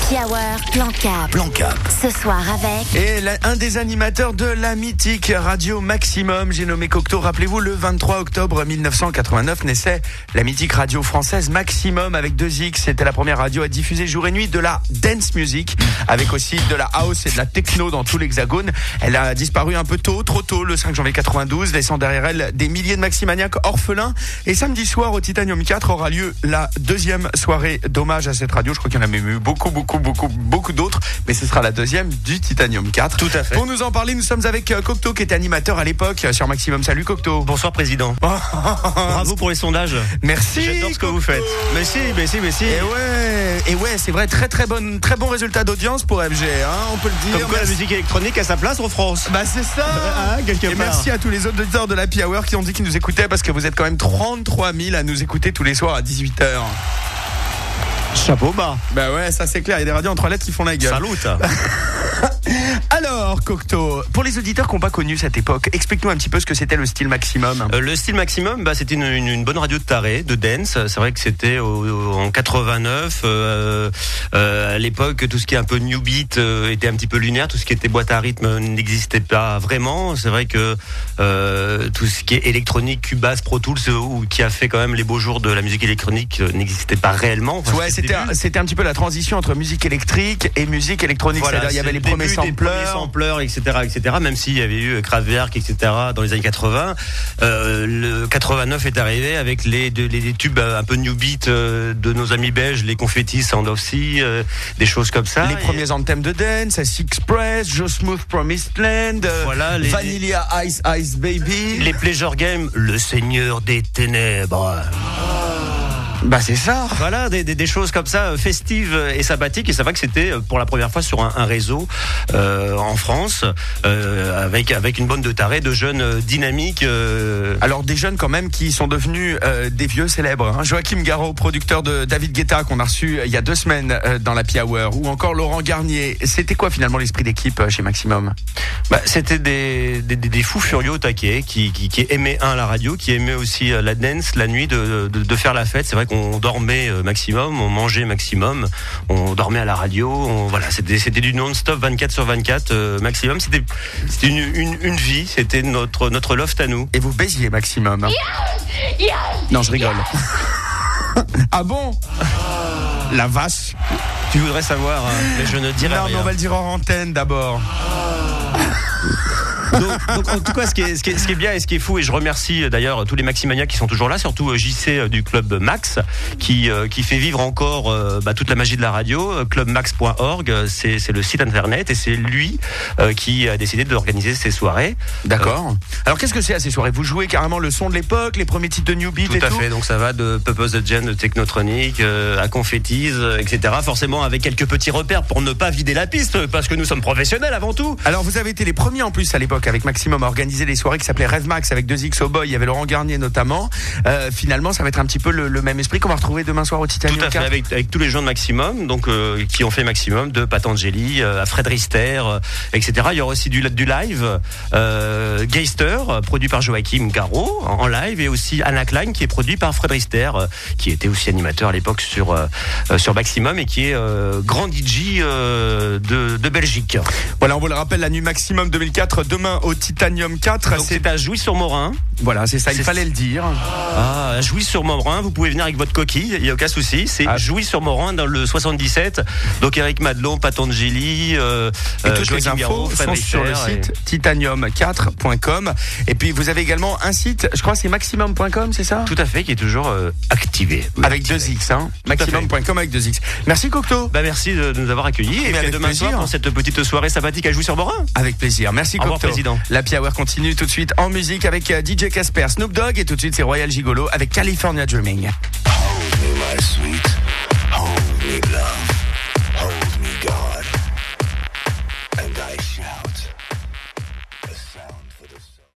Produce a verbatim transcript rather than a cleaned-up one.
Happy Hour, Plan Cap. Plan Cap. Ce soir avec... Et la, un des animateurs de la mythique radio Maximum, j'ai nommé Cocteau. Rappelez-vous, le vingt-trois octobre mille neuf cent quatre-vingt-neuf naissait la mythique radio française Maximum avec deux X. C'était la première radio à diffuser jour et nuit de la dance music, avec aussi de la house et de la techno dans tout l'hexagone. Elle a disparu un peu tôt, trop tôt, le cinq janvier quatre-vingt-douze, laissant derrière elle des milliers de maximaniaques orphelins. Et samedi soir, au Titanium quatre, aura lieu la deuxième soirée d'hommage à cette radio. Je crois qu'il y en a même eu beaucoup, beaucoup, beaucoup, beaucoup d'autres, mais ce sera la deuxième du Titanium quatre. Tout à fait. Pour nous en parler, nous sommes avec Cocteau, qui était animateur à l'époque sur Maximum. Salut Cocteau. Bonsoir président. Bravo pour les sondages. Merci. J'adore ce que vous faites. Merci, merci, merci. Et ouais, et ouais, c'est vrai, très très bon, très bon résultat d'audience pour F G, hein, on peut le dire. Comme quoi la musique électronique a sa place en France. Bah c'est ça. Ah, quelque et part. merci à tous les auditeurs de l'Happy Hour qui ont dit qu'ils nous écoutaient, parce que vous êtes quand même trente-trois mille à nous écouter tous les soirs à dix-huit heures. Chapeau bas. Bah ouais, ça c'est clair, il y a des radios en trois lettres qui font la gueule. Salut. Alors Cocteau, pour les auditeurs qui n'ont pas connu cette époque, explique-nous un petit peu ce que c'était le style Maximum. Euh, le style Maximum, bah, c'était une, une, une bonne radio de taré, de dance. C'est vrai que c'était au, au, en quatre-vingt-neuf. Euh, euh, à l'époque, tout ce qui est un peu new beat euh, était un petit peu lunaire. Tout ce qui était boîte à rythme n'existait pas vraiment. C'est vrai que euh, tout ce qui est électronique, Cubase, Pro Tools, euh, qui a fait quand même les beaux jours de la musique électronique, euh, n'existait pas réellement. Enfin, ouais, c'était, un, c'était un petit peu la transition entre musique électrique et musique électronique. Voilà, c'est-à-dire il y avait les premiers sampleurs, sampleurs, et cetera, et cetera. Même s'il y avait eu Kraftwerk, et cetera dans les années quatre-vingts, euh, le quatre-vingt-neuf est arrivé avec les, de, les, les tubes un peu new beat euh, de nos amis belges, les Confetti, Sound of Sea, euh, des choses comme ça. Les et... premiers anthems de dance, Six Express, Joe Smooth, Promised Land, euh, voilà, les, Vanilla Ice Ice Baby, les Pleasure Games, le Seigneur des Ténèbres. Bah c'est ça. Voilà, des, des, des choses comme ça, festives et sympathiques. Et c'est vrai que c'était pour la première fois sur un, un réseau euh, en France, euh, avec avec une bande de tarés, de jeunes dynamiques. Euh... Alors des jeunes quand même qui sont devenus euh, des vieux célèbres. Hein. Joachim Garraud, producteur de David Guetta, qu'on a reçu il y a deux semaines euh, dans l'Happy Hour, ou encore Laurent Garnier. C'était quoi finalement l'esprit d'équipe chez Maximum? Bah, c'était des, des, des fous furieux au taquet qui, qui, qui aimaient un la radio, qui aimaient aussi la dance, la nuit, de, de, de faire la fête. C'est vrai qu'on dormait Maximum, on mangeait Maximum, on dormait à la radio. On, voilà, c'était, c'était du non-stop vingt-quatre sur vingt-quatre. Euh, Maximum, c'était, c'était une, une, une vie, c'était notre, notre loft à nous. Et vous baisiez Maximum, hein? Yes, yes, non, je rigole. Ah bon? La vache. Tu voudrais savoir, hein, mais je ne dirai non, rien. Non, mais on va le dire en antenne d'abord. donc, donc en tout cas, ce qui, est, ce, qui est, ce qui est bien et ce qui est fou, et je remercie d'ailleurs tous les Maximaniacs qui sont toujours là, surtout J C du club Max, qui qui fait vivre encore euh, bah, toute la magie de la radio. club max point org, c'est, c'est le site internet, et c'est lui euh, qui a décidé d'organiser ces soirées. D'accord. Euh, Alors qu'est-ce que c'est à ces soirées? Vous jouez carrément le son de l'époque, les premiers titres de New Beat? Tout et à tout fait. Donc ça va de Purpose the Gen, de Technotronic euh, à Confettis, euh, et cetera. Forcément avec quelques petits repères pour ne pas vider la piste, parce que nous sommes professionnels avant tout. Alors vous avez été les premiers en plus à l'époque avec Maximum à organiser des soirées qui s'appelaient Rêve Max avec deux X au boy, il y avait Laurent Garnier notamment. Euh, finalement ça va être un petit peu le, le même esprit qu'on va retrouver demain soir au Titanium. Tout à fait, avec, avec tous les gens de Maximum, donc euh, qui ont fait Maximum, de Patangeli euh, à Fred Rister, euh, et cetera. Il y aura aussi du, du live, euh, Geister, produit par Joachim Garraud en, en live, et aussi Anna Klein qui est produit par Fred Rister, euh, qui était aussi animateur à l'époque sur euh, sur Maximum, et qui est euh, grand D J euh, de, de Belgique. Voilà, on vous le rappelle, la nuit Maximum deux mille quatre, demain au Titanium quatre. Donc c'est, c'est à Jouy-sur-Morin. Voilà, c'est ça, c'est il fallait le dire. Ah, à Jouy-sur-Morin, vous pouvez venir avec votre coquille, il n'y a aucun souci. C'est ah. Jouy-sur-Morin dans le soixante-dix-sept. Donc Eric Madelon, Patangeli, euh, et toutes euh, les infos sont sur le site et... titanium quatre point com. Et puis vous avez également un site, je crois que c'est maximum point com, c'est ça? Tout à fait, qui est toujours euh, activé. Avec deux X, hein. maximum point com avec deux X. Merci Cocteau. Bah merci de, de nous avoir accueillis. Et puis à demain plaisir. Soir pour cette petite soirée sympathique à Jouy-sur-Morin. Avec plaisir. Merci Cocteau. Au revoir, président. L'Happy Hour continue tout de suite en musique avec D J Casper, Snoop Dogg, et tout de suite c'est Royal Gigolo avec California Dreaming.